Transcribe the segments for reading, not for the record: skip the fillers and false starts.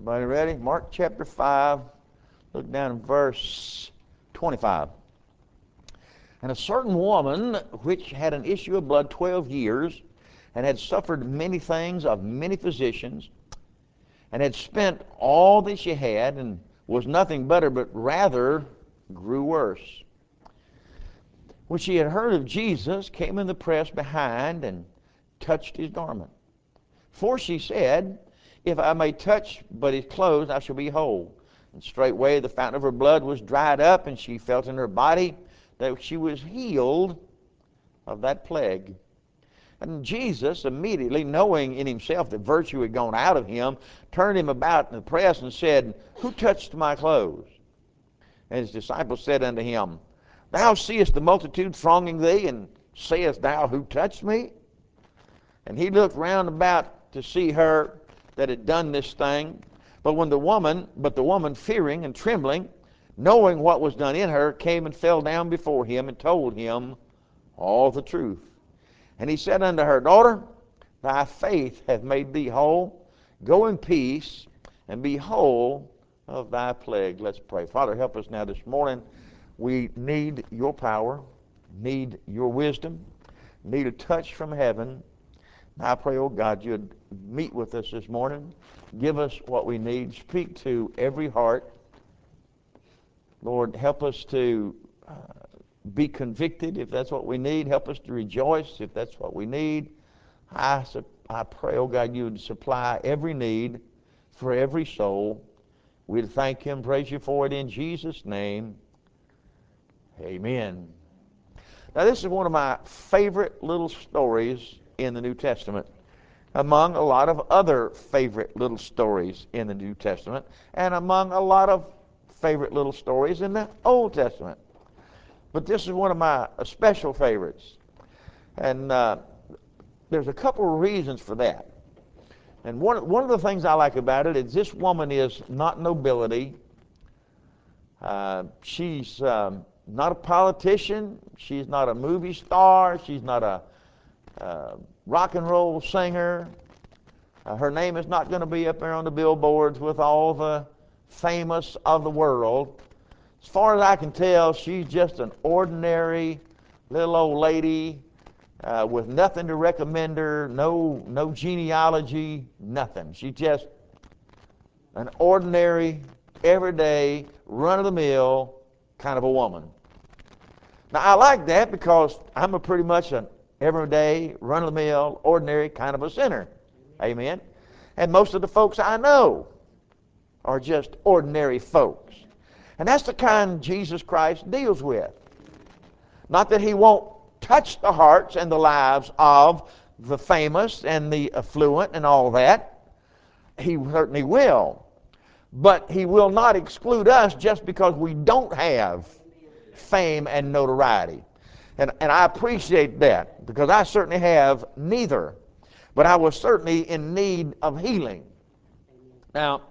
Everybody ready? Mark chapter 5, look down in verse 25. And a certain woman which had an issue of blood 12 years, and had suffered many things of many physicians, and had spent all that she had, and was nothing better, but rather grew worse. When she had heard of Jesus, came in the press behind, and touched his garment. For she said, If I may touch but his clothes, I shall be whole. And straightway the fountain of her blood was dried up, and she felt in her body that she was healed of that plague. And Jesus, immediately knowing in himself that virtue had gone out of him, turned him about in the press and said, Who touched my clothes? And his disciples said unto him, Thou seest the multitude thronging thee, and sayest thou, Who touched me? And he looked round about to see her that had done this thing. But the woman, fearing and trembling, knowing what was done in her, came and fell down before him, and told him all the truth. And he said unto her, Daughter, thy faith hath made thee whole. Go in peace, and be whole of thy plague. Let's pray. Father, help us now this morning. We need your power, need your wisdom, need a touch from heaven. I pray, oh God, you'd meet with us this morning. Give us what we need. Speak to every heart. Lord, help us to be convicted if that's what we need. Help us to rejoice if that's what we need. I pray, oh God, you would supply every need for every soul. We'd thank you and praise you for it in Jesus' name. Amen. Now, this is one of my favorite little stories in the New Testament, among a lot of other favorite little stories in the New Testament, and among a lot of favorite little stories in the Old Testament. But this is one of my special favorites. And there's a couple of reasons for that. And one of the things I like about it is this woman is not nobility. She's not a politician. She's not a movie star. She's not a rock and roll singer. Her name is not going to be up there on the billboards with all the famous of the world. As far as I can tell, she's just an ordinary little old lady with nothing to recommend her, no genealogy, nothing. She's just an ordinary, everyday, run-of-the-mill kind of a woman. Now, I like that because I'm pretty much an everyday, run-of-the-mill, ordinary kind of a sinner. Amen. And most of the folks I know are just ordinary folks. And that's the kind Jesus Christ deals with. Not that he won't touch the hearts and the lives of the famous and the affluent and all that. He certainly will. But he will not exclude us just because we don't have fame and notoriety. And I appreciate that because I certainly have neither. But I was certainly in need of healing. Now,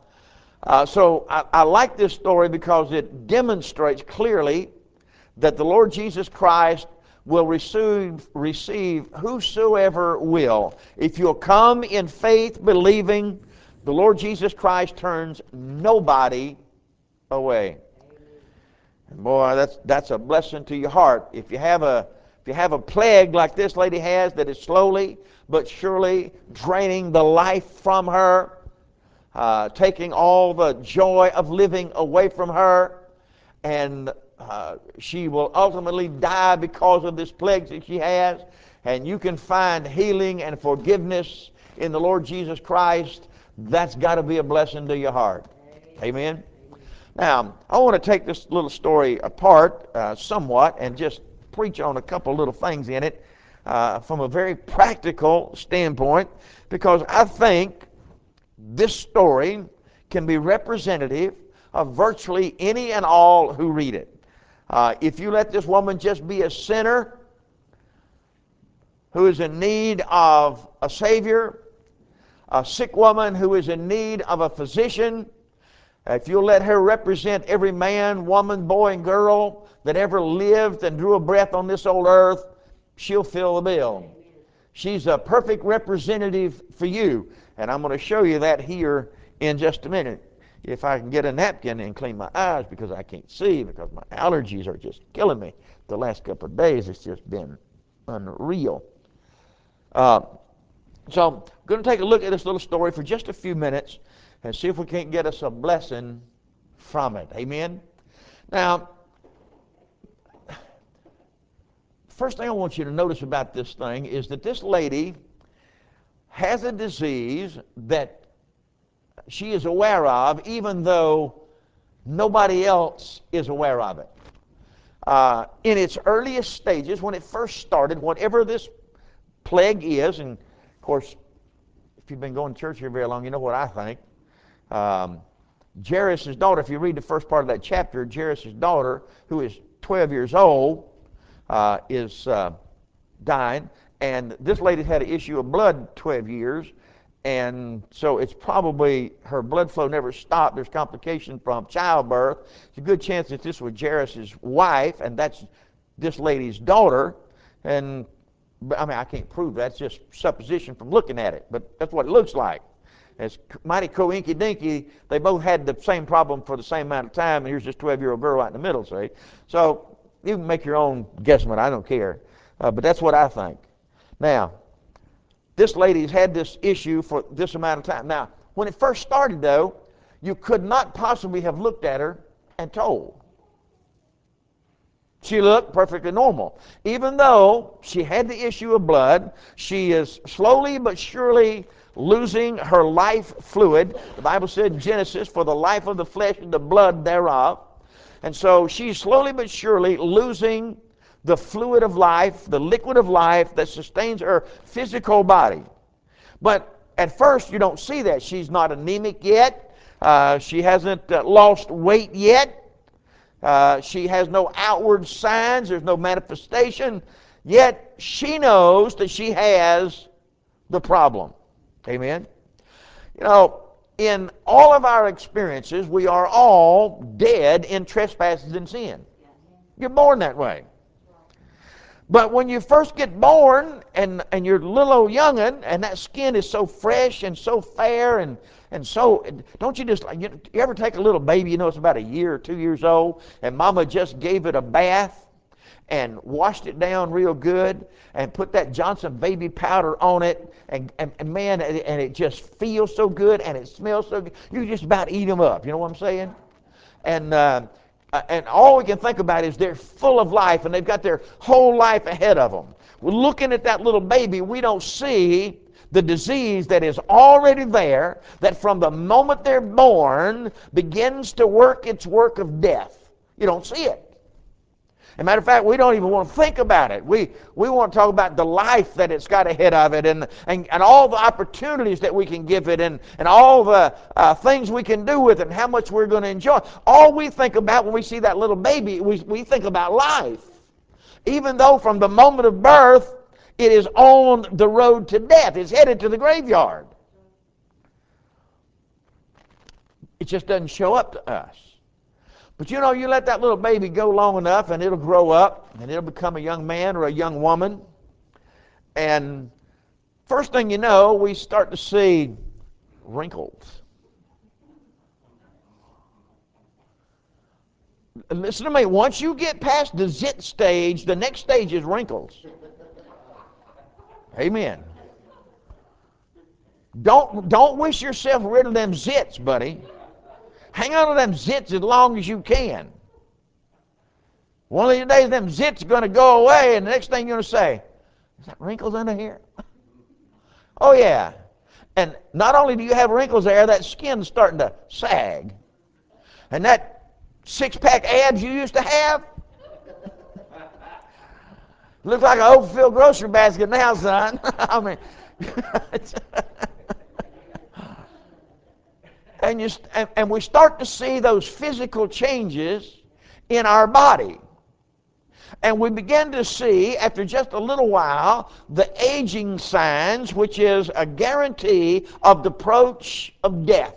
so I like this story because it demonstrates clearly that the Lord Jesus Christ will receive whosoever will. If you'll come in faith, believing, the Lord Jesus Christ turns nobody away. And boy, that's a blessing to your heart. If you have a plague like this lady has that is slowly but surely draining the life from her, taking all the joy of living away from her, and she will ultimately die because of this plague that she has, and you can find healing and forgiveness in the Lord Jesus Christ, that's got to be a blessing to your heart. Amen? Now, I want to take this little story apart somewhat and just preach on a couple little things in it from a very practical standpoint, because I think this story can be representative of virtually any and all who read it. If you let this woman just be a sinner who is in need of a Savior, a sick woman who is in need of a physician, if you'll let her represent every man, woman, boy, and girl that ever lived and drew a breath on this old earth, she'll fill the bill. She's a perfect representative for you. And I'm going to show you that here in just a minute. If I can get a napkin and clean my eyes because I can't see, because my allergies are just killing me. The last couple of days, it's just been unreal. So I'm going to take a look at this little story for just a few minutes and see if we can't get us a blessing from it. Amen? Now, first thing I want you to notice about this thing is that this lady has a disease that she is aware of, even though nobody else is aware of it. In its earliest stages, when it first started, whatever this plague is, and of course, if you've been going to church here very long, you know what I think. Jairus' daughter, if you read the first part of that chapter, Jairus' daughter, who is 12 years old, is dying, and this lady had an issue of blood 12 years, and so it's probably her blood flow never stopped. There's complication from childbirth. It's a good chance that this was Jairus' wife, and that's this lady's daughter. And I mean, I can't prove that. It's just supposition from looking at it, but that's what it looks like. It's mighty coinky-dinky. They both had the same problem for the same amount of time, and here's this 12-year-old girl right in the middle, see? So you can make your own guesstimate. I don't care. But that's what I think. Now, this lady's had this issue for this amount of time. Now, when it first started, though, you could not possibly have looked at her and told. She looked perfectly normal. Even though she had the issue of blood, she is slowly but surely losing her life fluid. The Bible said in Genesis, for the life of the flesh and the blood thereof. And so she's slowly but surely losing the fluid of life, the liquid of life that sustains her physical body. But at first you don't see that. She's not anemic yet. She hasn't lost weight yet. She has no outward signs. There's no manifestation. Yet she knows that she has the problem. Amen? You know, in all of our experiences, we are all dead in trespasses and sin. You're born that way. But when you first get born and you're a little old young'un and that skin is so fresh and so fair and so, don't you just, you ever take a little baby, you know it's about a year or 2 years old, and mama just gave it a bath and washed it down real good and put that Johnson baby powder on it, and man, and it just feels so good and it smells so good. You just about eat them up, you know what I'm saying? And all we can think about is they're full of life and they've got their whole life ahead of them. We're looking at that little baby, we don't see the disease that is already there, that from the moment they're born begins to work its work of death. You don't see it. As a matter of fact, we don't even want to think about it. We want to talk about the life that it's got ahead of it and all the opportunities that we can give it and all the things we can do with it and how much we're going to enjoy. All we think about when we see that little baby, we think about life. Even though from the moment of birth, it is on the road to death. It's headed to the graveyard. It just doesn't show up to us. But you know, you let that little baby go long enough and it'll grow up and it'll become a young man or a young woman. And first thing you know, we start to see wrinkles. Listen to me, once you get past the zit stage, the next stage is wrinkles. Amen. Don't wish yourself rid of them zits, buddy. Hang on to them zits as long as you can. One of these days, them zits are going to go away, and the next thing you're going to say, is that wrinkles under here? Oh, yeah. And not only do you have wrinkles there, that skin's starting to sag. And that six-pack abs you used to have, looks like an overfilled grocery basket now, son. I mean, and we start to see those physical changes in our body. And we begin to see, after just a little while, the aging signs, which is a guarantee of the approach of death.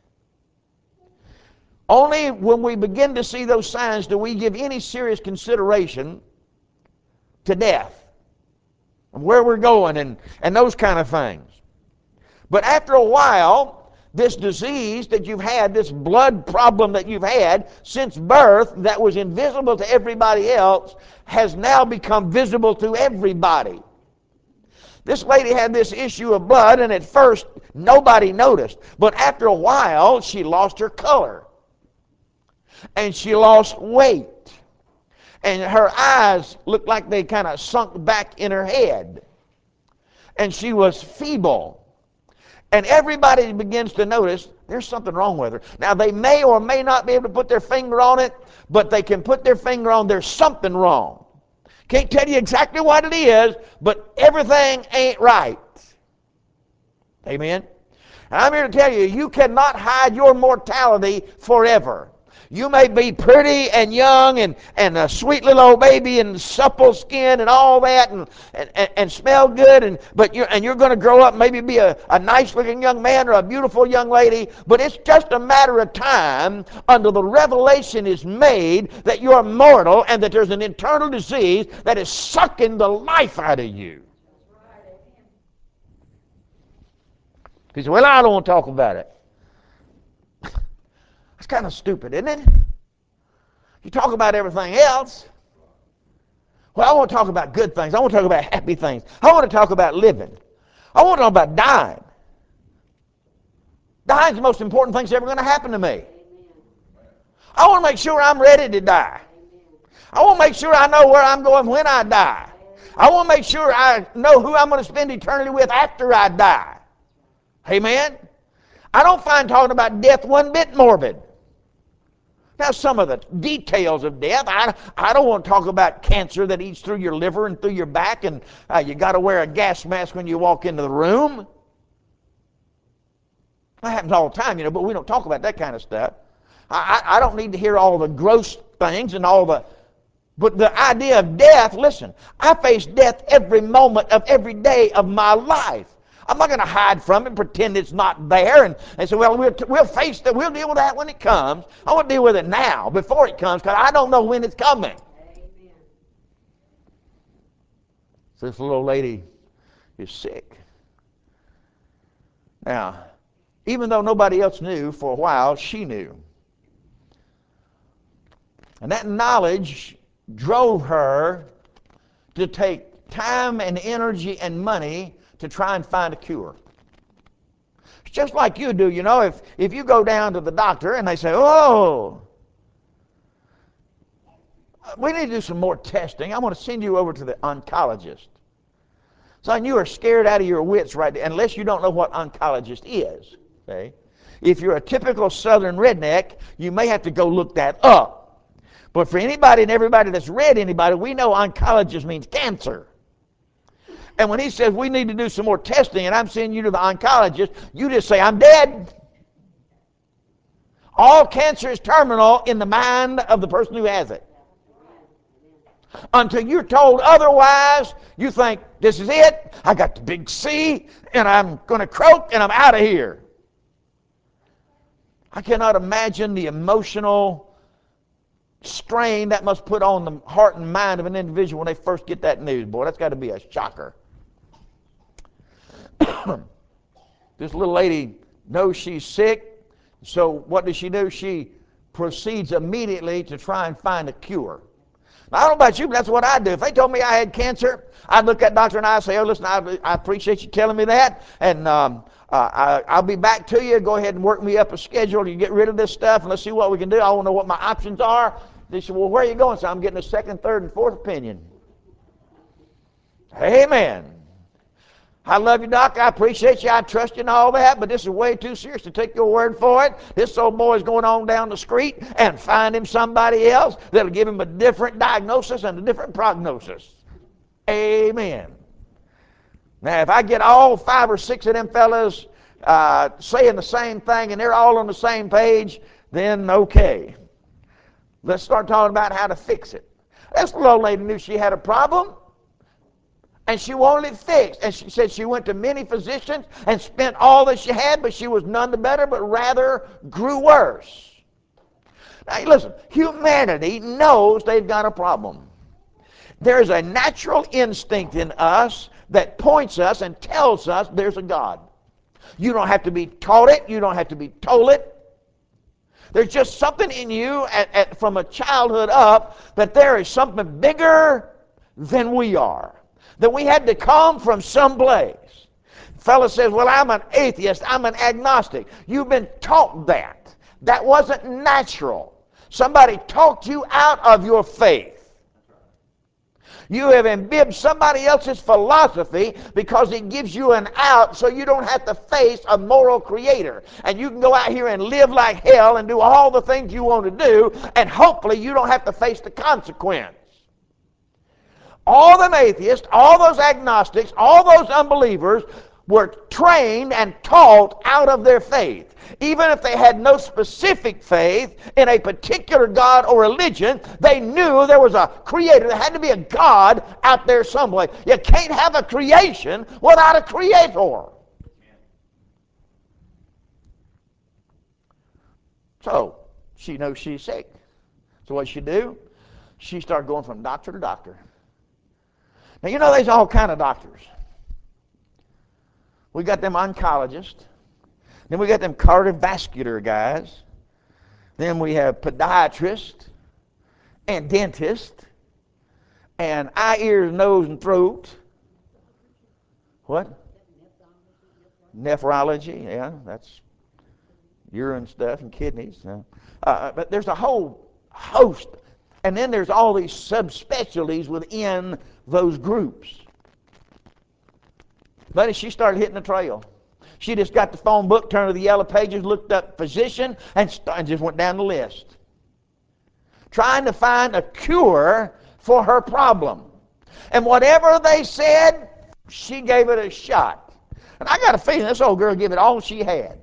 Only when we begin to see those signs do we give any serious consideration to death and where we're going and those kind of things. But after a while, this disease that you've had, this blood problem that you've had since birth that was invisible to everybody else, has now become visible to everybody. This lady had this issue of blood, and at first nobody noticed. But after a while, she lost her color. And she lost weight. And her eyes looked like they kind of sunk back in her head. And she was feeble. And everybody begins to notice there's something wrong with her. Now, they may or may not be able to put their finger on it, but they can put their finger on there's something wrong. Can't tell you exactly what it is, but everything ain't right. Amen? And I'm here to tell you, you cannot hide your mortality forever. You may be pretty and young and a sweet little old baby and supple skin and all that and smell good, but you're going to grow up, maybe be a nice looking young man or a beautiful young lady, but it's just a matter of time until the revelation is made that you're mortal and that there's an internal disease that is sucking the life out of you. He said, well, I don't want to talk about it. It's kind of stupid, isn't it? You talk about everything else. Well, I want to talk about good things. I want to talk about happy things. I want to talk about living. I want to talk about dying. Dying is the most important thing that's ever going to happen to me. I want to make sure I'm ready to die. I want to make sure I know where I'm going when I die. I want to make sure I know who I'm going to spend eternity with after I die. Amen? I don't find talking about death one bit morbid. Now, some of the details of death, I don't want to talk about cancer that eats through your liver and through your back, and you got to wear a gas mask when you walk into the room. That happens all the time, but we don't talk about that kind of stuff. I don't need to hear all the gross things and all the... But the idea of death, listen, I face death every moment of every day of my life. I'm not going to hide from it and pretend it's not there and say, well, we'll face that. We'll deal with that when it comes. I want to deal with it now before it comes because I don't know when it's coming. Amen. So this little lady is sick. Now, even though nobody else knew, for a while, she knew. And that knowledge drove her to take time and energy and money to try and find a cure. It's just like you do, if you go down to the doctor and they say, oh, we need to do some more testing. I want to send you over to the oncologist. So you are scared out of your wits right now, unless you don't know what oncologist is. Okay? If you're a typical southern redneck, you may have to go look that up. But for anybody and everybody that's read anybody, we know oncologist means cancer. And when he says we need to do some more testing and I'm sending you to the oncologist, you just say, I'm dead. All cancer is terminal in the mind of the person who has it. Until you're told otherwise, you think, this is it. I got the big C, and I'm going to croak, and I'm out of here. I cannot imagine the emotional strain that must put on the heart and mind of an individual when they first get that news. Boy, that's got to be a shocker. This little lady knows she's sick, so what does she do? She proceeds immediately to try and find a cure. Now, I don't know about you, but that's what I'd do. If they told me I had cancer, I'd look at doctor and I'd say, oh, listen, I appreciate you telling me that, and I'll be back to you. Go ahead and work me up a schedule to get rid of this stuff, and let's see what we can do. I want to know what my options are. They said, well, where are you going? So I'm getting a second, third, and fourth opinion. Amen. I love you, Doc. I appreciate you. I trust you and all that, but this is way too serious to take your word for it. This old boy's going on down the street and find him somebody else that'll give him a different diagnosis and a different prognosis. Amen. Now, if I get all 5 or 6 of them fellas saying the same thing and they're all on the same page, then okay. Let's start talking about how to fix it. This little old lady knew she had a problem. And she wanted it fixed. And she said she went to many physicians and spent all that she had, but she was none the better, but rather grew worse. Now, listen, humanity knows they've got a problem. There's a natural instinct in us that points us and tells us there's a God. You don't have to be taught it. You don't have to be told it. There's just something in you from a childhood up that there is something bigger than we are. That we had to come from someplace. Fellow says, well, I'm an atheist. I'm an agnostic. You've been taught that. That wasn't natural. Somebody talked you out of your faith. You have imbibed somebody else's philosophy because it gives you an out so you don't have to face a moral creator. And you can go out here and live like hell and do all the things you want to do, and hopefully you don't have to face the consequence. All them atheists, all those agnostics, all those unbelievers were trained and taught out of their faith. Even if they had no specific faith in a particular God or religion, they knew there was a creator. There had to be a God out there somewhere. You can't have a creation without a creator. So, she knows she's sick. So what she do? She started going from doctor to doctor. Now, you know there's all kind of doctors. We got them oncologists. Then we got them cardiovascular guys. Then we have podiatrists and dentists and eye, ears, nose, and throat. What? Nephrology, yeah, that's urine stuff and kidneys. But there's a whole host. And then there's all these subspecialties within those groups. But she started hitting the trail. She just got the phone book, turned to the yellow pages, looked up physician, and just went down the list. Trying to find a cure for her problem. And whatever they said, she gave it a shot. And I got a feeling this old girl gave it all she had.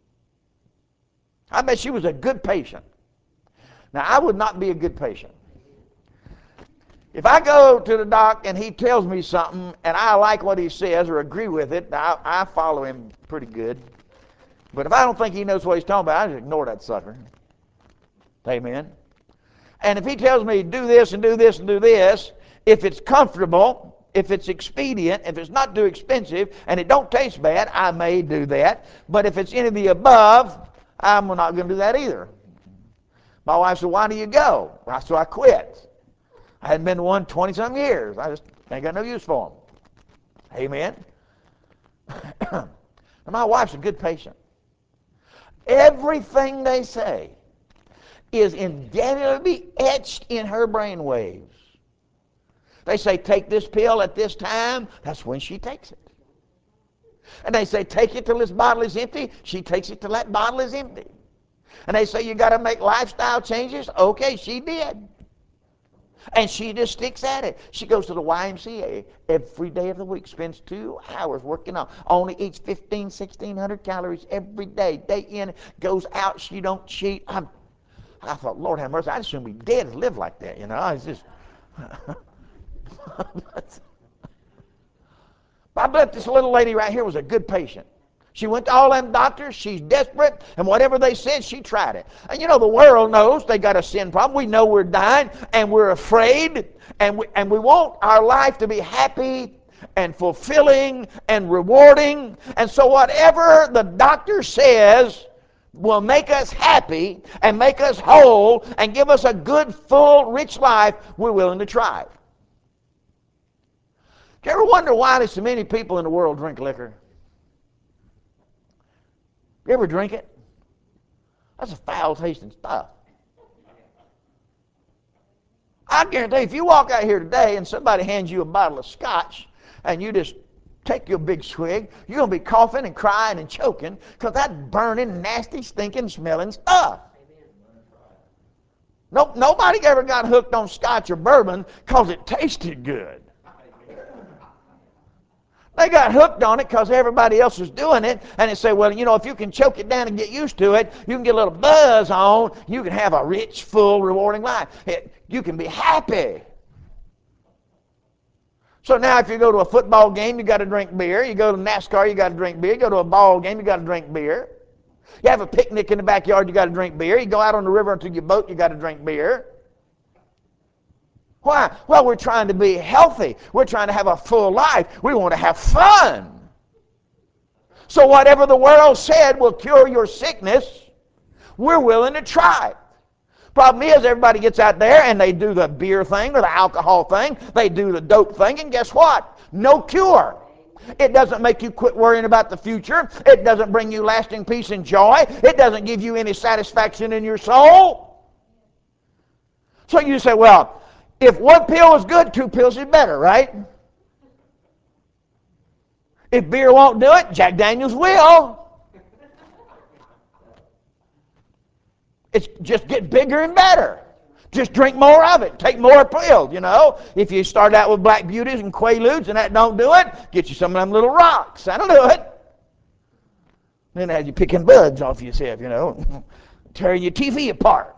I bet she was a good patient. Now, I would not be a good patient. If I go to the doc and he tells me something and I like what he says or agree with it, I follow him pretty good. But if I don't think he knows what he's talking about, I just ignore that sucker. Amen. And if he tells me do this and do this and do this, if it's comfortable, if it's expedient, if it's not too expensive, and it don't taste bad, I may do that. But if it's any of the above, I'm not going to do that either. My wife said, why do you go? So I quit. I hadn't been to one 20-something years. I just ain't got no use for them. Amen. And my wife's a good patient. Everything they say is indelibly etched in her brain waves. They say, take this pill at this time. That's when she takes it. And they say, take it till this bottle is empty. She takes it till that bottle is empty. And they say, you got to make lifestyle changes. Okay, she did. And she just sticks at it. She goes to the YMCA every day of the week, spends 2 hours working out, only eats 1,600 calories every day, day in, goes out, she don't cheat. I thought, Lord have mercy, I'd assume be dead to live like that, you know. I was just... I bet this little lady right here was a good patient. She went to all them doctors. She's desperate, and whatever they said, she tried it. And you know, the world knows they got a sin problem. We know we're dying, and we're afraid, and we want our life to be happy and fulfilling and rewarding. And so whatever the doctor says will make us happy and make us whole and give us a good, full, rich life, we're willing to try it. Do you ever wonder why there's so many people in the world drink liquor? You ever drink it? That's a foul-tasting stuff. I guarantee if you walk out here today and somebody hands you a bottle of scotch and you just take your big swig, you're going to be coughing and crying and choking because that's burning, nasty, stinking, smelling stuff. Nobody ever got hooked on scotch or bourbon because it tasted good. They got hooked on it because everybody else was doing it, and they say, well, you know, if you can choke it down and get used to it, you can get a little buzz on, you can have a rich, full, rewarding life. You can be happy. So now if you go to a football game, you got to drink beer. You go to NASCAR, you got to drink beer. You go to a ball game, you got to drink beer. You have a picnic in the backyard, you got to drink beer. You go out on the river to your boat, you got to drink beer. Why? Well, we're trying to be healthy. We're trying to have a full life. We want to have fun. So whatever the world said will cure your sickness, we're willing to try it. Problem is, everybody gets out there and they do the beer thing or the alcohol thing. They do the dope thing, and guess what? No cure. It doesn't make you quit worrying about the future. It doesn't bring you lasting peace and joy. It doesn't give you any satisfaction in your soul. So you say, well, if one pill is good, two pills is better, right? If beer won't do it, Jack Daniels will. It's just get bigger and better. Just drink more of it. Take more pills, you know. If you start out with Black Beauties and Quaaludes and that don't do it, get you some of them little rocks. That'll do it. Then have you picking buds off yourself, you know, tearing your TV apart.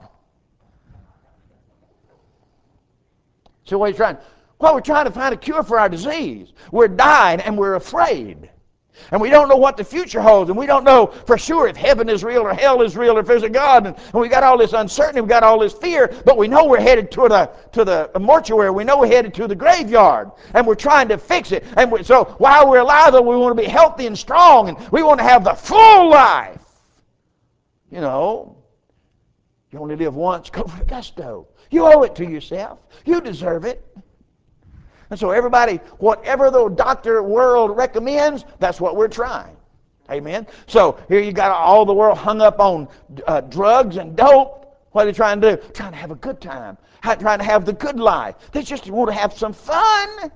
So what are you trying? Well, we're trying to find a cure for our disease. We're dying and we're afraid. And we don't know what the future holds, and we don't know for sure if heaven is real or hell is real or if there's a God. And we got all this uncertainty, we got all this fear, but we know we're headed to the mortuary. We know we're headed to the graveyard, and we're trying to fix it. And so while we're alive, though, we want to be healthy and strong, and we want to have the full life. You know, you only live once. Go for the gusto. You owe it to yourself. You deserve it. And so everybody, whatever the doctor world recommends, that's what we're trying. Amen? So here you got all the world hung up on drugs and dope. What are they trying to do? Trying to have a good time. Trying to have the good life. They just want to have some fun.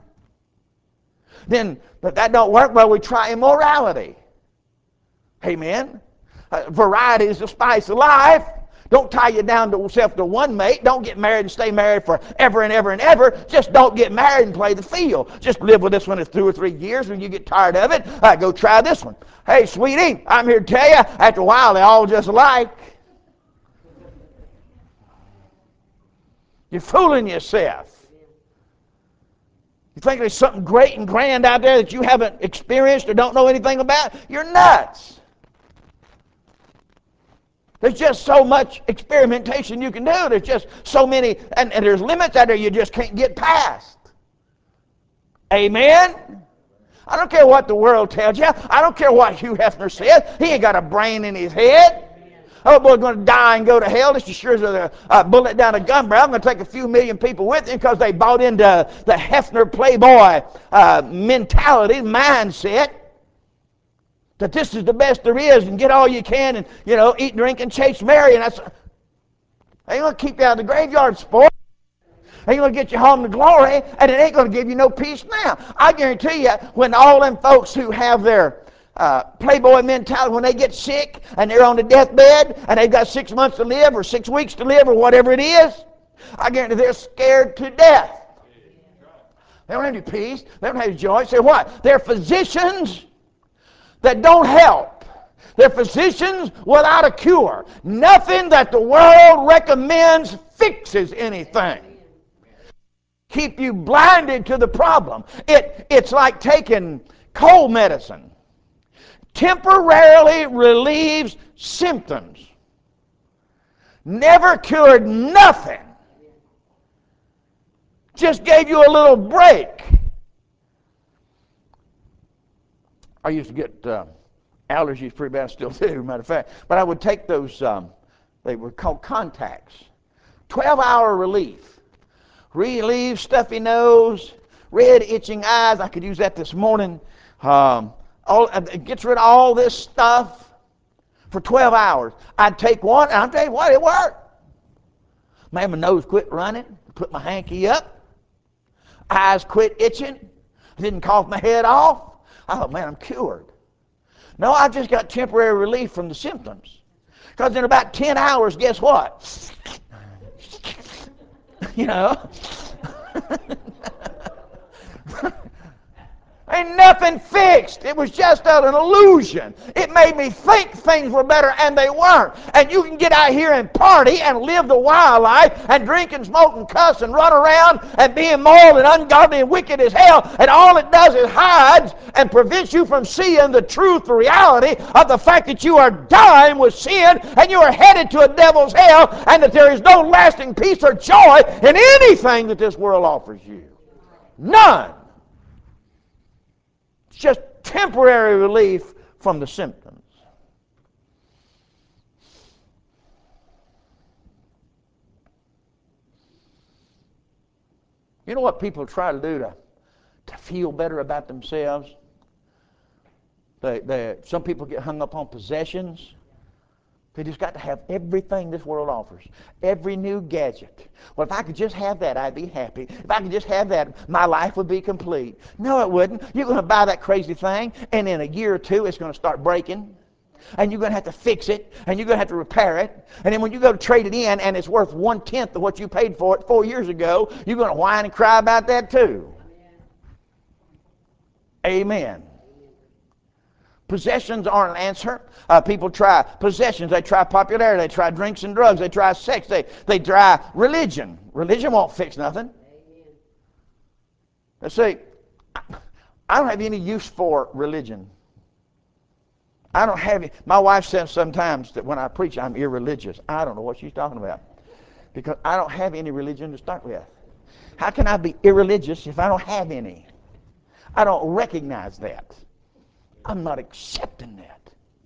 But that don't work. Well, we try immorality. Amen? Variety is the spice of life. Don't tie you down to yourself to one mate. Don't get married and stay married forever and ever and ever. Just don't get married and play the field. Just live with this one for 2 or 3 years. When you get tired of it, go try this one. Hey, sweetie, I'm here to tell you, after a while, they all just alike. You're fooling yourself. You think there's something great and grand out there that you haven't experienced or don't know anything about? You're nuts. There's just so much experimentation you can do. There's just so many, and there's limits out there you just can't get past. Amen? I don't care what the world tells you. I don't care what Hugh Hefner says. He ain't got a brain in his head. Oh, boy's going to die and go to hell just as sure as a bullet down a gun barrel. I'm going to take a few million people with him because they bought into the Hefner Playboy mentality, mindset. That this is the best there is, and get all you can, and eat, drink, and chase Mary, and that's ain't gonna keep you out of the graveyard, sport. Ain't gonna get you home to glory, and it ain't gonna give you no peace now. I guarantee you, when all them folks who have their Playboy mentality, when they get sick and they're on the deathbed and they've got 6 months to live or 6 weeks to live or whatever it is, I guarantee they're scared to death. They don't have any peace. They don't have any joy. Say what? They're physicians that don't help. They're physicians without a cure. Nothing that the world recommends fixes anything. Keep you blinded to the problem. It's like taking cold medicine. Temporarily relieves symptoms. Never cured nothing. Just gave you a little break. I used to get allergies pretty bad, still do, matter of fact. But I would take those, they were called contacts. 12-hour relief. Relieves stuffy nose, red itching eyes. I could use that this morning. It gets rid of all this stuff for 12 hours. I'd take one, and I'll tell you what, it worked. Man, my nose quit running. Put my hanky up. Eyes quit itching. Didn't cough my head off. I thought, man, I'm cured. No, I just got temporary relief from the symptoms. Because in about 10 hours, guess what? Ain't nothing fixed. It was just an illusion. It made me think things were better, and they weren't. And you can get out here and party and live the wild life and drink and smoke and cuss and run around and be immoral and ungodly and wicked as hell, and all it does is hides and prevents you from seeing the truth, the reality of the fact that you are dying with sin and you are headed to a devil's hell, and that there is no lasting peace or joy in anything that this world offers you. None. It's just temporary relief from the symptoms. You know what people try to do to feel better about themselves? Some people get hung up on possessions. They just got to have everything this world offers. Every new gadget. Well, if I could just have that, I'd be happy. If I could just have that, my life would be complete. No, it wouldn't. You're going to buy that crazy thing, and in a year or two, it's going to start breaking. And you're going to have to fix it, and you're going to have to repair it. And then when you go to trade it in, and it's worth 1/10 of what you paid for it 4 years ago, you're going to whine and cry about that too. Amen. Possessions aren't an answer. People try possessions. They try popularity. They try drinks and drugs. They try sex. They try religion. Religion won't fix nothing. Let's see. I don't have any use for religion. I don't have it. My wife says sometimes that when I preach, I'm irreligious. I don't know what she's talking about, because I don't have any religion to start with. How can I be irreligious if I don't have any? I don't recognize that. I'm not accepting that.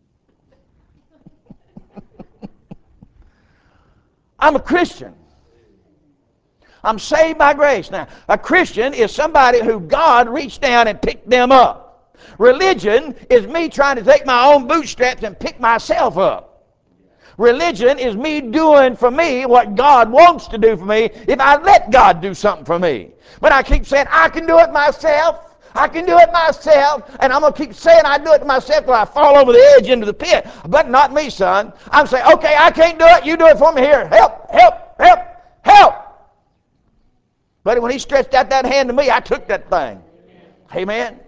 I'm a Christian. I'm saved by grace. Now, a Christian is somebody who God reached down and picked them up. Religion is me trying to take my own bootstraps and pick myself up. Religion is me doing for me what God wants to do for me if I let God do something for me. But I keep saying, I can do it myself. I can do it myself, and I'm going to keep saying I do it myself till I fall over the edge into the pit. But not me, son. I'm saying, okay, I can't do it. You do it for me here. Help, help, help, help. But when he stretched out that hand to me, I took that thing. Amen.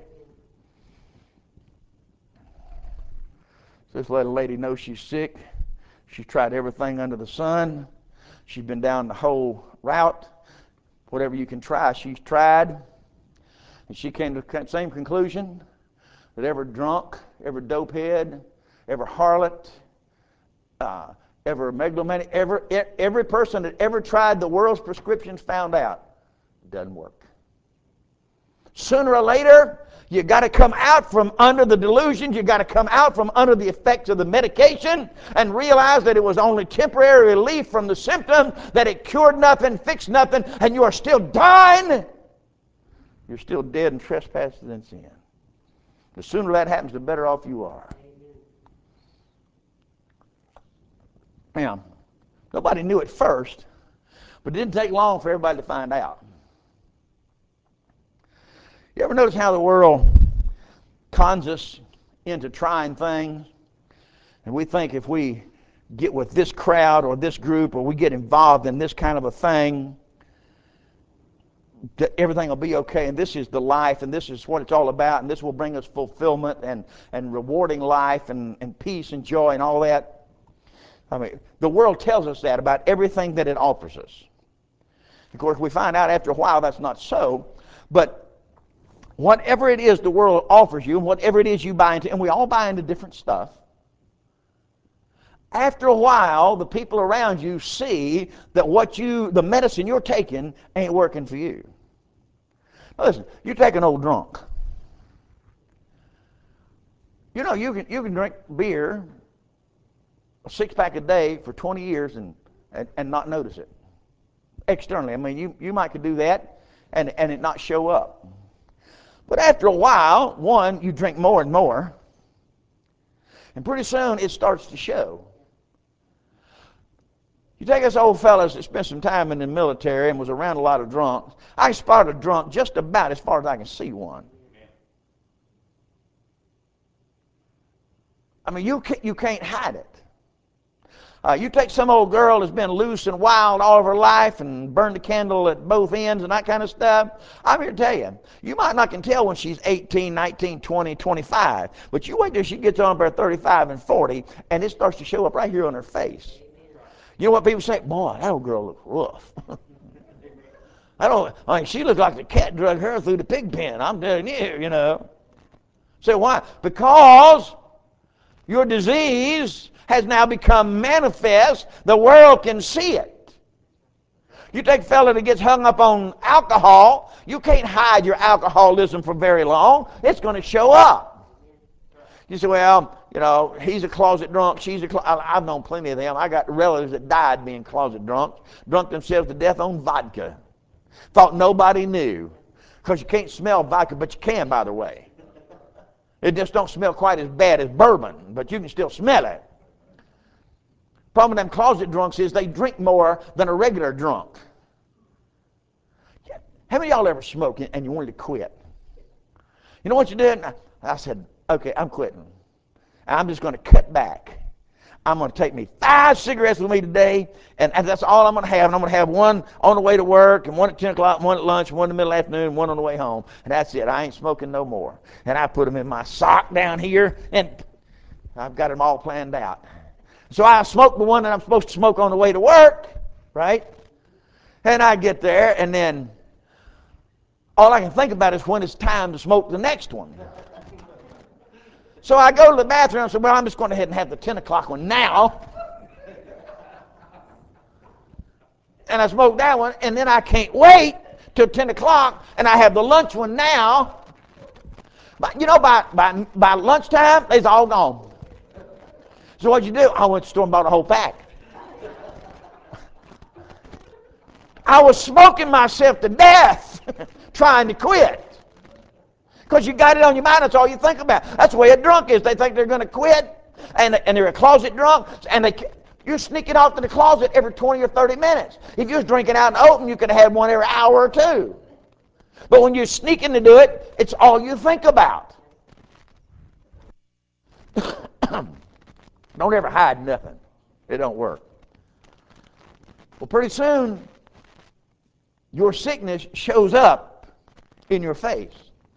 Just let a lady know she's sick. She's tried everything under the sun. She's been down the whole route. Whatever you can try, she's tried. And she came to the same conclusion that every drunk, every dopehead, every harlot, every megalomaniac, every person that ever tried the world's prescriptions found out it doesn't work. Sooner or later, you got to come out from under the delusions. You got to come out from under the effects of the medication and realize that it was only temporary relief from the symptom, that it cured nothing, fixed nothing, and you are still dying. You're still dead in trespasses and sin. The sooner that happens, the better off you are. Now, nobody knew it first, but it didn't take long for everybody to find out. You ever notice how the world cons us into trying things? And we think if we get with this crowd or this group or we get involved in this kind of a thing, that everything will be okay, and this is the life, and this is what it's all about, and this will bring us fulfillment and rewarding life and peace and joy and all that. I mean, the world tells us that about everything that it offers us. Of course, we find out after a while that's not so, but whatever it is the world offers you, and whatever it is you buy into, and we all buy into different stuff, after a while, the people around you see that the medicine you're taking ain't working for you. Now listen, you take an old drunk. You know, you can drink beer, a 6-pack a day for 20 years and not notice it. Externally, I mean, you might could do that and it not show up. But after a while, one, you drink more and more, and pretty soon it starts to show. You take this old fellow that spent some time in the military and was around a lot of drunks. I spot a drunk just about as far as I can see one. I mean, you can't hide it. You take some old girl that's been loose and wild all of her life and burned the candle at both ends and that kind of stuff. I'm here to tell you, you might not can tell when she's 18, 19, 20, 25, but you wait till she gets on about 35 and 40, and it starts to show up right here on her face. You know what people say? Boy, that old girl looks rough. I mean, she looks like the cat dragged her through the pig pen. I'm telling you, you know. Say, why? Because your disease has now become manifest. The world can see it. You take a fella that gets hung up on alcohol, you can't hide your alcoholism for very long. It's going to show up. You say, well, he's a closet drunk, she's a I've known plenty of them. I got relatives that died being closet drunk themselves to death on vodka. Thought nobody knew. Because you can't smell vodka, but you can, by the way. It just don't smell quite as bad as bourbon, but you can still smell it. Problem with them closet drunks is they drink more than a regular drunk. How many of y'all ever smoked and you wanted to quit? You know what you did? I said, okay, I'm quitting. I'm just going to cut back. I'm going to take me 5 cigarettes with me today, and that's all I'm going to have. And I'm going to have one on the way to work, and one at 10 o'clock, one at lunch, one in the middle of the afternoon, one on the way home. And that's it. I ain't smoking no more. And I put them in my sock down here, and I've got them all planned out. So I smoke the one that I'm supposed to smoke on the way to work, right? And I get there, and then all I can think about is when it's time to smoke the next one. So I go to the bathroom and say, well, I'm just going to go ahead and have the 10 o'clock one now. And I smoke that one, and then I can't wait till 10 o'clock, and I have the lunch one now. But by lunchtime, it's all gone. So what'd you do? I went to the store and bought a whole pack. I was smoking myself to death trying to quit. Because you got it on your mind, that's all you think about. That's the way a drunk is. They think they're going to quit, and they're a closet drunk, and you're sneaking off to the closet every 20 or 30 minutes. If you was drinking out in the open, you could have had one every hour or two. But when you're sneaking to do it, it's all you think about. Don't ever hide nothing. It don't work. Well, pretty soon, your sickness shows up in your face.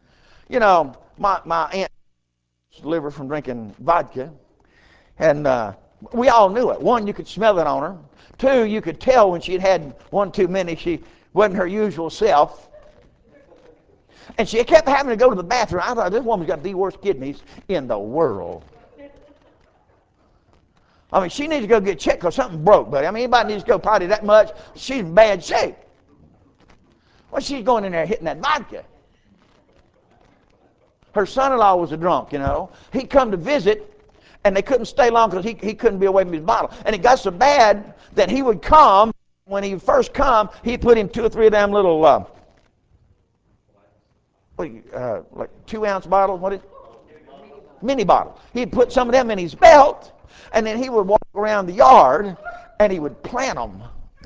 My aunt liver from drinking vodka, and we all knew it. One, you could smell it on her. Two, you could tell when she'd had one too many, she wasn't her usual self. And she kept having to go to the bathroom. I thought, this woman's got the worst kidneys in the world. I mean, she needs to go get checked because something broke, buddy. I mean, anybody needs to go potty that much, she's in bad shape. Well, she's going in there hitting that vodka. Her son-in-law was a drunk, He'd come to visit, and they couldn't stay long because he couldn't be away from his bottle. And it got so bad that he would come. When he first come, he'd put in 2 or 3 of them little, like 2-ounce bottles, mini bottle. He'd put some of them in his belt, and then he would walk around the yard, and he would plant them.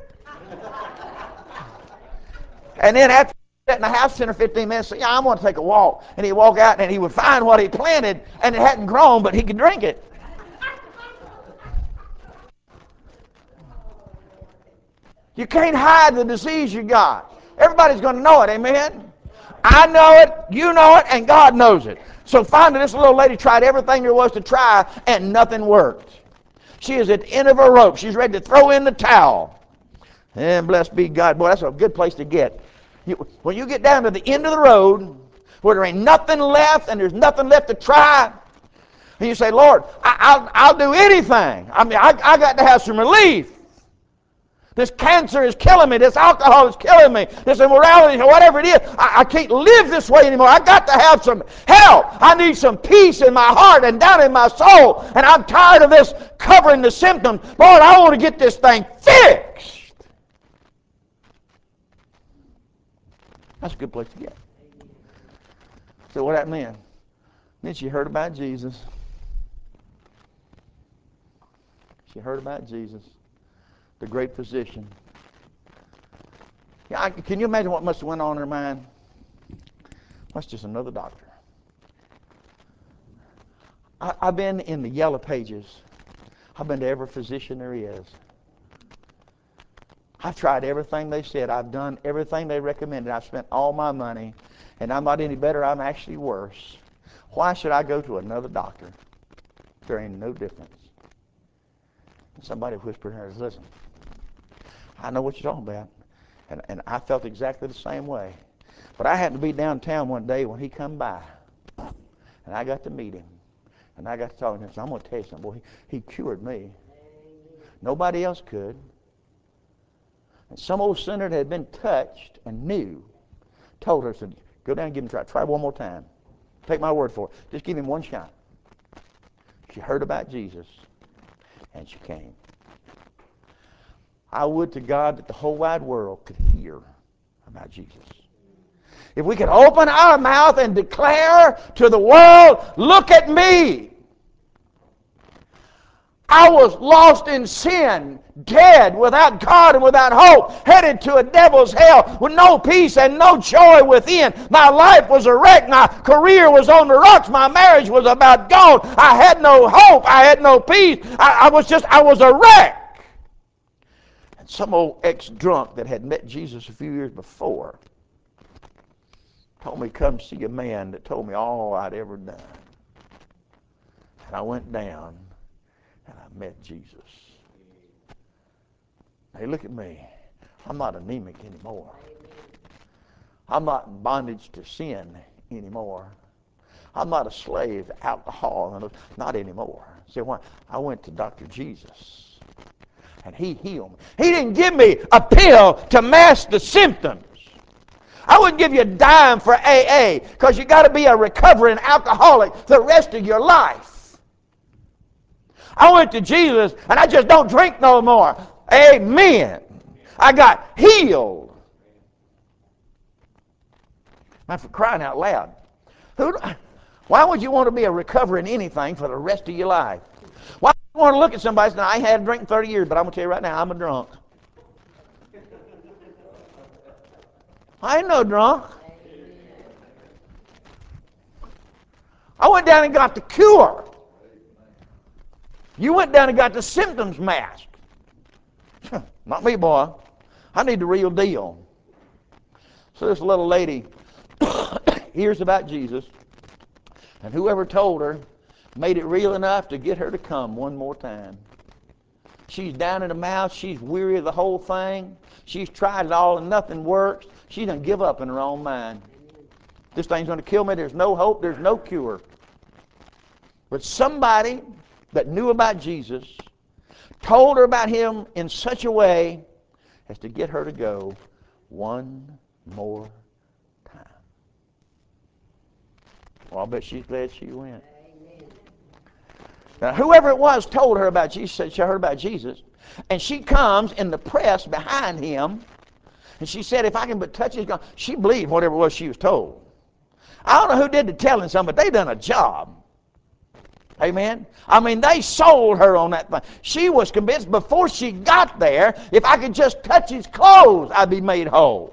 And then after in the house 10 or 15 minutes, say, I'm going to take a walk. And he'd walk out and he would find what he planted, and it hadn't grown, but he could drink it. You can't hide the disease you got. Everybody's going to know it, amen? I know it, you know it, and God knows it. So finally, this little lady tried everything there was to try, and nothing worked. She is at the end of her rope. She's ready to throw in the towel. And blessed be God. Boy, that's a good place to get. When you get down to the end of the road, where there ain't nothing left and there's nothing left to try, and you say, Lord, I'll do anything. I mean, I got to have some relief. This cancer is killing me. This alcohol is killing me. This immorality, whatever it is, I can't live this way anymore. I got to have some help. I need some peace in my heart and down in my soul. And I'm tired of this covering the symptoms. Lord, I want to get this thing fixed. That's a good place to get. So what happened then? Then she heard about Jesus. She heard about Jesus, the great physician. Yeah, can you imagine what must have went on in her mind? That's just another doctor. I've been in the yellow pages. I've been to every physician there is. I've tried everything they said. I've done everything they recommended. I've spent all my money, and I'm not any better. I'm actually worse. Why should I go to another doctor? There ain't no difference. Somebody whispered in her, listen, I know what you're talking about. And I felt exactly the same way. But I happened to be downtown one day when he come by, and I got to meet him. And I got to talk to him. So I'm going to tell you something. Boy, he cured me. Nobody else could. And some old sinner that had been touched and knew told her, said, go down and give him a try. Try one more time. Take my word for it. Just give him one shot. She heard about Jesus, and she came. I would to God that the whole wide world could hear about Jesus. If we could open our mouth and declare to the world, look at me. I was lost in sin, dead, without God and without hope, headed to a devil's hell with no peace and no joy within. My life was a wreck. My career was on the rocks. My marriage was about gone. I had no hope. I had no peace. I was a wreck. And some old ex-drunk that had met Jesus a few years before told me, come see a man that told me all I'd ever done. And I went down and I met Jesus. Hey, look at me. I'm not anemic anymore. I'm not in bondage to sin anymore. I'm not a slave to alcohol. Not anymore. See why? I went to Dr. Jesus, and he healed me. He didn't give me a pill to mask the symptoms. I wouldn't give you a dime for AA, because you got to be a recovering alcoholic the rest of your life. I went to Jesus, and I just don't drink no more. Amen. I got healed. Now, for crying out loud, why would you want to be a recovering anything for the rest of your life? Why would you want to look at somebody and say, I ain't had a drink in 30 years, but I'm going to tell you right now, I'm a drunk. I ain't no drunk. I went down and got the cure. You went down and got the symptoms masked. Not me, boy. I need the real deal. So this little lady hears about Jesus, and whoever told her made it real enough to get her to come one more time. She's down in the mouth. She's weary of the whole thing. She's tried it all and nothing works. She done give up in her own mind. This thing's going to kill me. There's no hope. There's no cure. But somebody that knew about Jesus told her about him in such a way as to get her to go one more time. Well, I bet she's glad she went. Now, whoever it was told her about Jesus, said she heard about Jesus, and she comes in the press behind him, and she said, if I can but touch his garment, she believed whatever it was she was told. I don't know who did the telling some, but they done a job. Amen? I mean, they sold her on that thing. She was convinced before she got there, if I could just touch his clothes, I'd be made whole.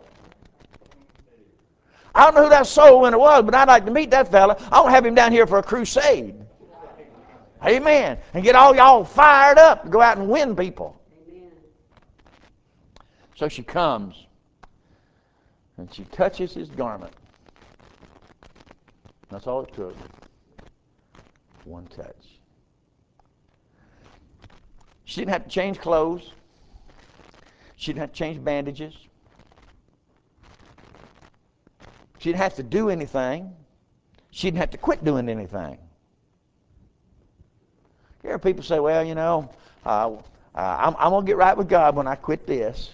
I don't know who that soul winner was, but I'd like to meet that fella. I want to have him down here for a crusade. Amen. And get all y'all fired up to go out and win people. Amen. So she comes, and she touches his garment. That's all it took. One touch. She didn't have to change clothes. She didn't have to change bandages. She didn't have to do anything. She didn't have to quit doing anything. You hear people say, well, you know, I'm going to get right with God when I quit this.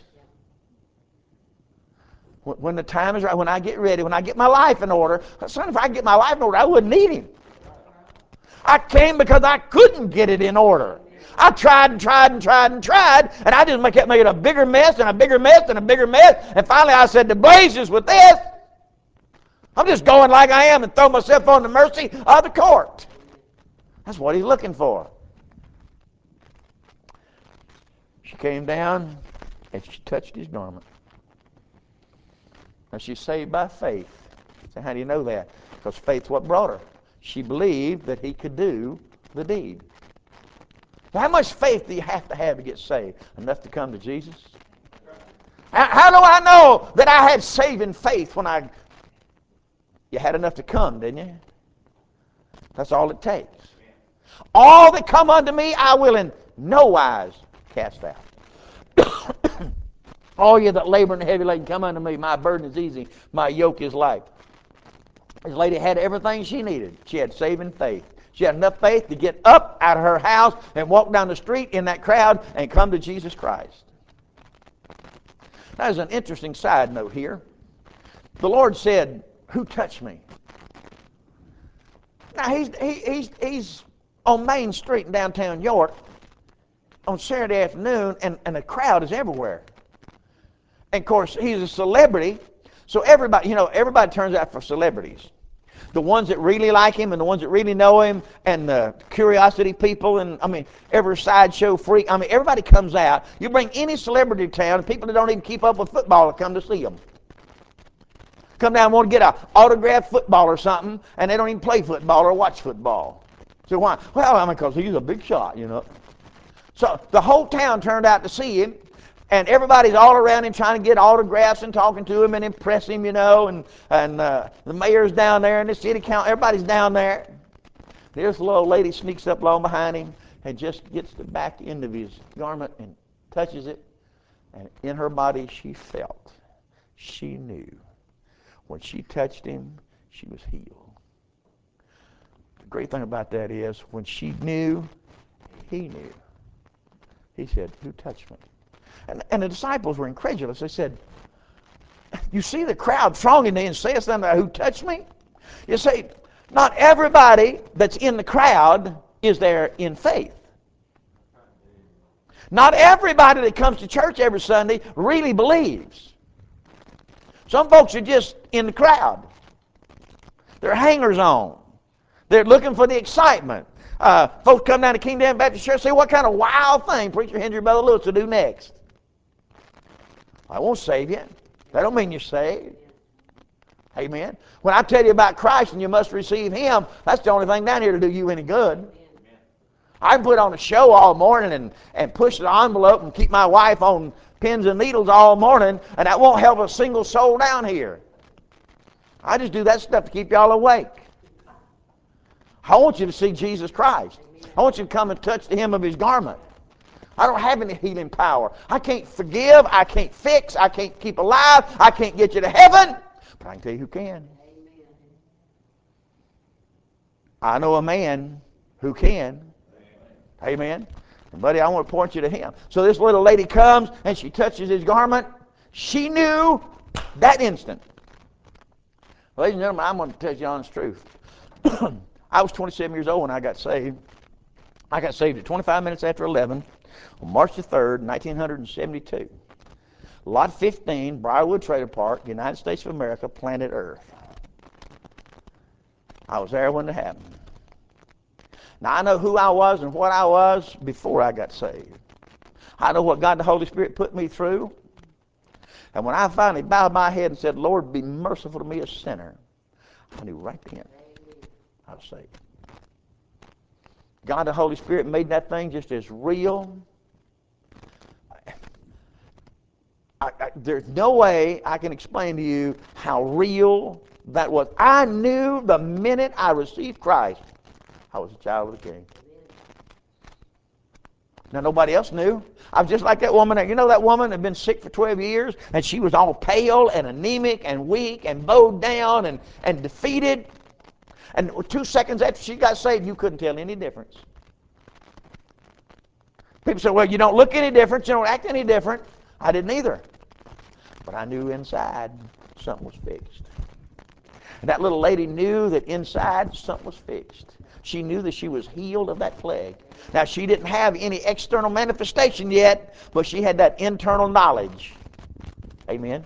When the time is right, when I get ready, when I get my life in order. Son, if I get my life in order, I wouldn't need him. I came because I couldn't get it in order. I tried and tried and tried and tried, and I just kept making a bigger mess and a bigger mess and a bigger mess. And finally I said, to blazes with this. I'm just going like I am and throw myself on the mercy of the court. That's what he's looking for. She came down and she touched his garment. And she's saved by faith. So how do you know that? Because faith's what brought her. She believed that he could do the deed. How much faith do you have to get saved? Enough to come to Jesus? How do I know that I had saving faith when you had enough to come, didn't you? That's all it takes. All that come unto me, I will in no wise cast out. All you that labor and heavy laden, come unto me. My burden is easy. My yoke is light. This lady had everything she needed. She had saving faith. She had enough faith to get up out of her house and walk down the street in that crowd and come to Jesus Christ. Now, there's an interesting side note here. The Lord said, who touched me? Now, he's on Main Street in downtown York on Saturday afternoon, and the crowd is everywhere. And of course, he's a celebrity, so everybody turns out for celebrities. The ones that really like him and the ones that really know him, and the curiosity people, and every sideshow freak. Everybody comes out. You bring any celebrity to town, and people that don't even keep up with football will come to see him. Come down and want to get an autographed football or something, and they don't even play football or watch football. So why? Well, because he's a big shot, So the whole town turned out to see him, and everybody's all around him trying to get autographs and talking to him and impress him, and the mayor's down there and the city council, everybody's down there. This little lady sneaks up along behind him and just gets the back end of his garment and touches it, and in her body she felt, she knew. When she touched him, she was healed. The great thing about that is, when she knew, he knew. He said, "Who touched me?" And the disciples were incredulous. They said, "You see the crowd thronging thee and sayest unto thou, who touched me?" You see, not everybody that's in the crowd is there in faith. Not everybody that comes to church every Sunday really believes. Some folks are just in the crowd. They're hangers-on. They're looking for the excitement. Folks come down to Kingdom Baptist Church and say, "What kind of wild thing Preacher Henry Brother Lewis will do next?" I won't save you. That don't mean you're saved. Amen. When I tell you about Christ and you must receive Him, that's the only thing down here to do you any good. I can put on a show all morning and push the envelope and keep my wife on pins and needles all morning, and that won't help a single soul down here. I just do that stuff to keep y'all awake. I want you to see Jesus Christ. I want you to come and touch the hem of His garment. I don't have any healing power. I can't forgive. I can't fix. I can't keep alive. I can't get you to heaven. But I can tell you who can. I know a man who can. Amen. And buddy, I want to point you to him. So this little lady comes and she touches his garment. She knew that instant. Ladies and gentlemen, I'm going to tell you the honest truth. I was 27 years old when I got saved. I got saved at 25 minutes after 11 on March the 3rd, 1972. Lot 15, Briarwood Trailer Park, United States of America, planet Earth. I was there when it happened. Now, I know who I was and what I was before I got saved. I know what God the Holy Spirit put me through. And when I finally bowed my head and said, "Lord, be merciful to me, a sinner," I knew right then I was saved. God the Holy Spirit made that thing just as real. There's no way I can explain to you how real that was. I knew the minute I received Christ, I was a child of the King. Now, nobody else knew. I was just like that woman. You know that woman had been sick for 12 years, and she was all pale and anemic and weak and bowed down and defeated. And 2 seconds after she got saved, you couldn't tell any difference. People say, "Well, you don't look any different. You don't act any different." I didn't either. But I knew inside something was fixed. And that little lady knew that inside something was fixed. She knew that she was healed of that plague. Now, she didn't have any external manifestation yet, but she had that internal knowledge. Amen.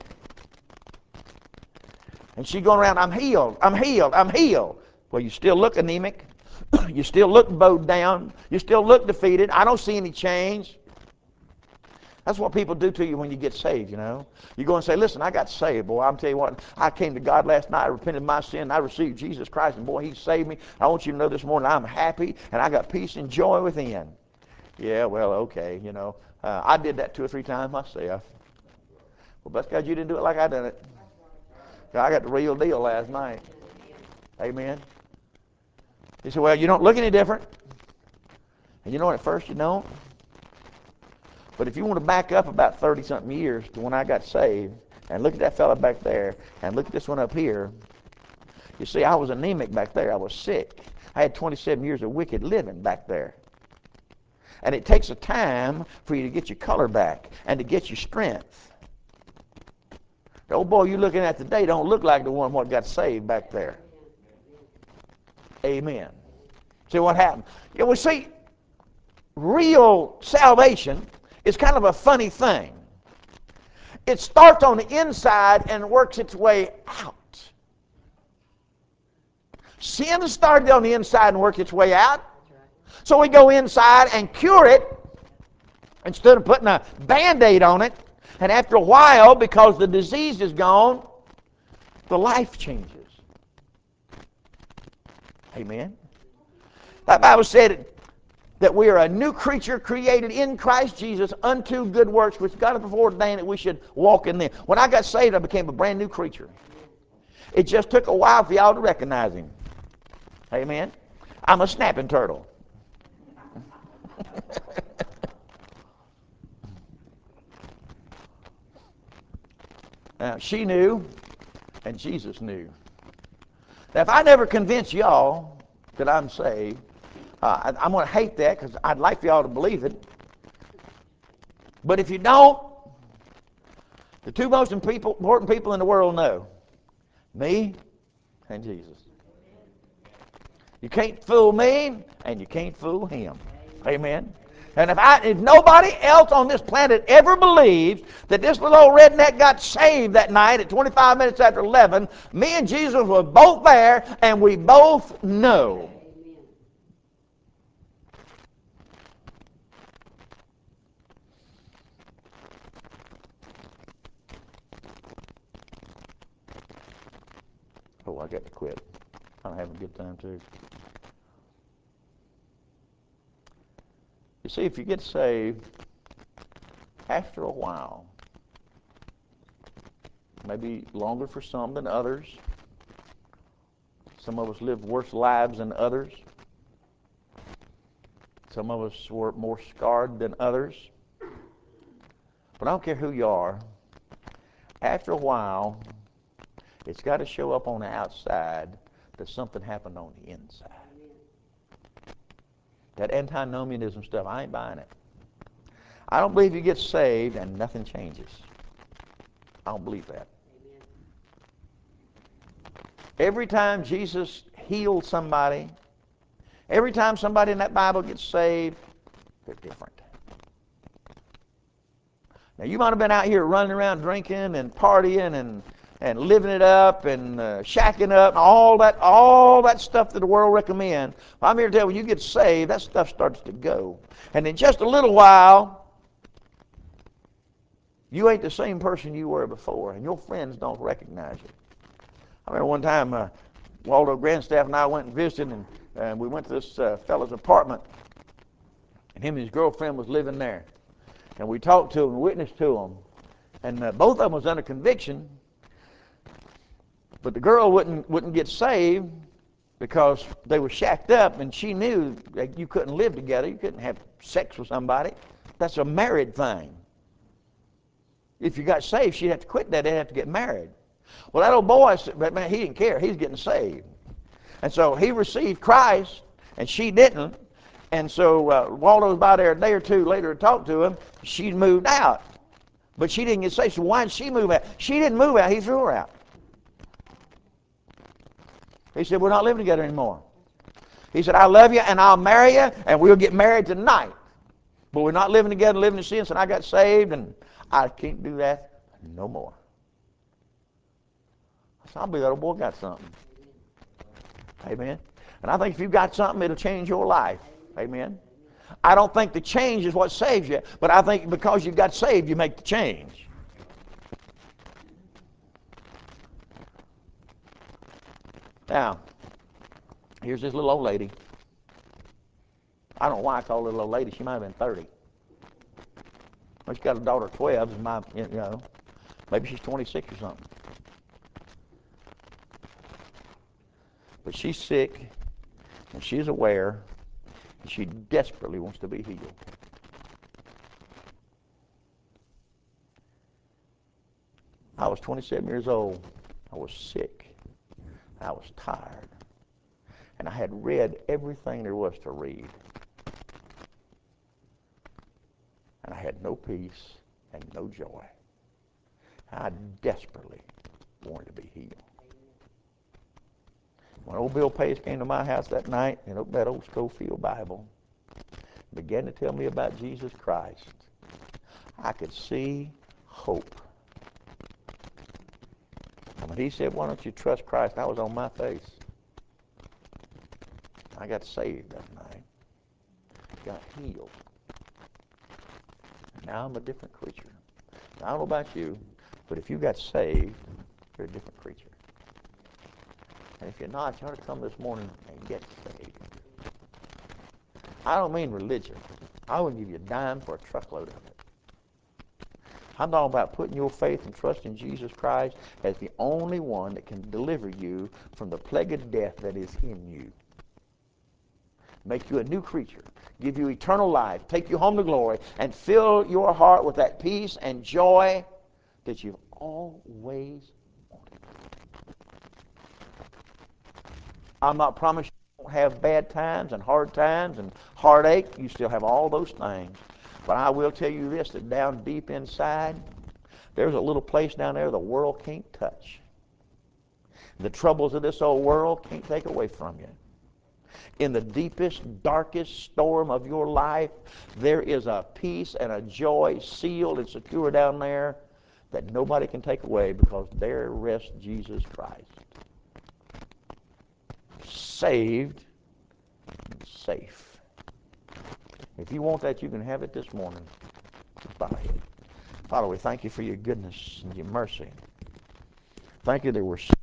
And she going around, "I'm healed, I'm healed, I'm healed." Well, you still look anemic. You still look bowed down. You still look defeated. I don't see any change. That's what people do to you when you get saved, You go and say, "Listen, I got saved, boy. I'm tell you what, I came to God last night. I repented of my sin. I received Jesus Christ, and boy, He saved me. I want you to know this morning I'm happy, and I got peace and joy within." Yeah, well, okay, I did that 2 or 3 times myself. Well, bless God, you didn't do it like I done it. I got the real deal last night. Amen. He said, "Well, you don't look any different." And you know what, at first you don't. But if you want to back up about 30-something years to when I got saved, and look at that fella back there, and look at this one up here, you see, I was anemic back there. I was sick. I had 27 years of wicked living back there. And it takes a time for you to get your color back and to get your strength. The old boy you're looking at today don't look like the one what got saved back there. Amen. See what happened? Yeah, well, see, real salvation is kind of a funny thing. It starts on the inside and works its way out. Sin started on the inside and worked its way out. So we go inside and cure it instead of putting a Band-Aid on it. And after a while, because the disease is gone, the life changes. Amen. That Bible said that we are a new creature created in Christ Jesus unto good works, which God has before ordained that we should walk in them. When I got saved, I became a brand new creature. It just took a while for y'all to recognize him. Amen. I'm a snapping turtle. Now, she knew, and Jesus knew. Now, if I never convince y'all that I'm saved, I'm going to hate that because I'd like for y'all to believe it. But if you don't, the two most important people in the world know, me and Jesus. You can't fool me, and you can't fool him. Amen. And if nobody else on this planet ever believes that this little old redneck got saved that night at 25 minutes after 11, me and Jesus were both there, and we both know. Oh, I got to quit. I'm having a good time too. You see, if you get saved, after a while, maybe longer for some than others. Some of us lived worse lives than others. Some of us were more scarred than others. But I don't care who you are. After a while, it's got to show up on the outside that something happened on the inside. That antinomianism stuff, I ain't buying it. I don't believe you get saved and nothing changes. I don't believe that. Every time Jesus healed somebody, every time somebody in that Bible gets saved, they're different. Now, you might have been out here running around drinking and partying and living it up and shacking up and all that stuff that the world recommends. I'm here to tell you, when you get saved, that stuff starts to go. And in just a little while, you ain't the same person you were before, and your friends don't recognize you. I remember one time Waldo Grandstaff and I went and visited, and we went to this fellow's apartment, and him and his girlfriend was living there. And we talked to him and witnessed to him. And both of them was under conviction, but the girl wouldn't get saved because they were shacked up, and she knew that you couldn't live together. You couldn't have sex with somebody. That's a married thing. If you got saved, she'd have to quit that. They'd have to get married. Well, that old boy, man, he didn't care. He's getting saved. And so he received Christ, and she didn't. And so Waldo was by there a day or two later to talk to him. She moved out. But she didn't get saved. So why did she move out? She didn't move out. He threw her out. He said, we're not living together anymore. He said, I love you, and I'll marry you, and we'll get married tonight. But we're not living together, living in sin. And I got saved, and I can't do that no more. So I believe that old boy got something. Amen. And I think if you've got something, it'll change your life. Amen. I don't think the change is what saves you, but I think because you got saved, you make the change. Now, here's this little old lady. I don't know why I call her a little old lady. She might have been 30. Well, she's got a daughter 12, maybe she's 26 or something. But she's sick, and she's aware, and she desperately wants to be healed. I was 27 years old. I was sick. I was tired. And I had read everything there was to read. And I had no peace and no joy. I desperately wanted to be healed. When old Bill Pace came to my house that night and opened that old Schofield Bible, began to tell me about Jesus Christ, I could see hope. And when he said, "Why don't you trust Christ?" I was on my face. I got saved that night. Got healed. And now I'm a different creature. Now, I don't know about you, but if you got saved, you're a different creature. And if you're not, you ought to come this morning and get saved. I don't mean religion. I wouldn't give you a dime for a truckload of it. I'm talking about putting your faith and trust in Jesus Christ as the only one that can deliver you from the plague of death that is in you. Make you a new creature, give you eternal life, take you home to glory, and fill your heart with that peace and joy that you've always wanted. I'm not promising you won't have bad times and hard times and heartache. You still have all those things. But I will tell you this, that down deep inside, there's a little place down there the world can't touch. The troubles of this old world can't take away from you. In the deepest, darkest storm of your life, there is a peace and a joy sealed and secure down there that nobody can take away, because there rests Jesus Christ. Saved and safe. If you want that, you can have it this morning. Just bow your head. Father, we thank you for your goodness and your mercy. Thank you that we're saved.